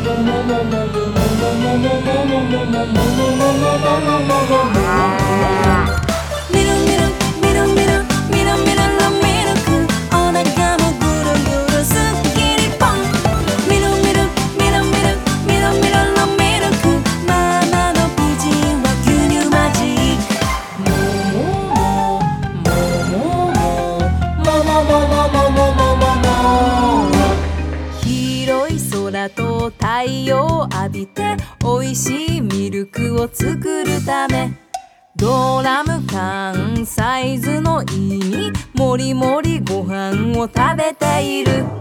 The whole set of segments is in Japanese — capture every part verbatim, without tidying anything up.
と太陽浴びて美味しいミルクを作るためドラム缶サイズの胃にもりもりご飯を食べている。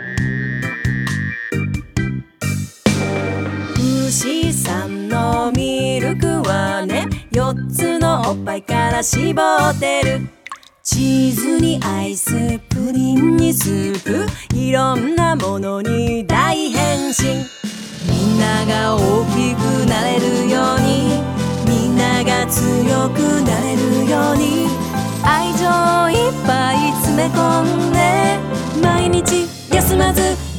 牛さんのミルクはねよっつのおっぱいから絞ってる。チーズにアイスプリンにスープいろんなものに大変身。みんなが大きくなれるようにみんなが強くなれるように愛情いっぱい詰め込んで毎日休まず